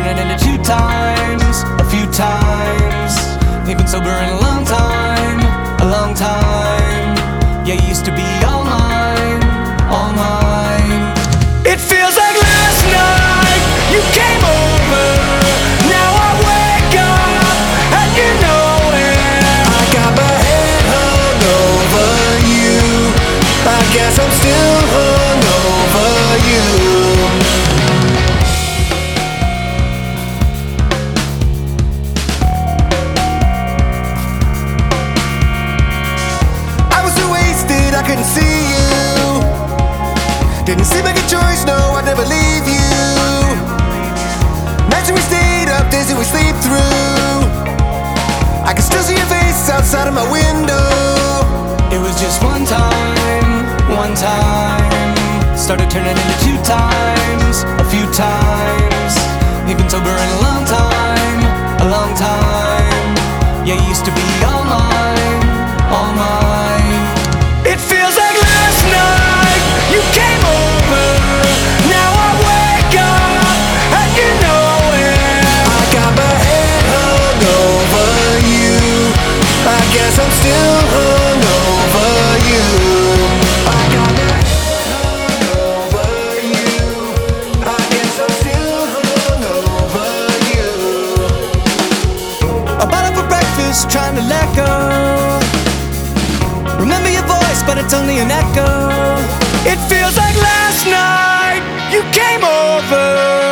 turning into 2 times, a few times. You've been sober in a long time, a long time. Yeah, you used to be all mine, all mine. It feels like last night you came over. Now I wake up and you know it. I got my head hung over you. I guess I'm still hung over you. I was too wasted, I couldn't see you. Didn't seem like a choice, no, I'd never leave you. Nights we stayed up, days that we sleep through. I can still see your face outside of my window. It was just one time, one time. Started turning into 2 times, a few times. You've been sober in a long time, a long time. Yeah, you used to be all mine, all mine. It feels like last night you came over. Now I wake up and you know it. I got my head hung over you. I guess I'm still hung over you. I got my head hung over you. I guess I'm still hung over you. I bought up for breakfast, trying to let go. Remember your voice, but it's only an echo. It feels like last night you came over.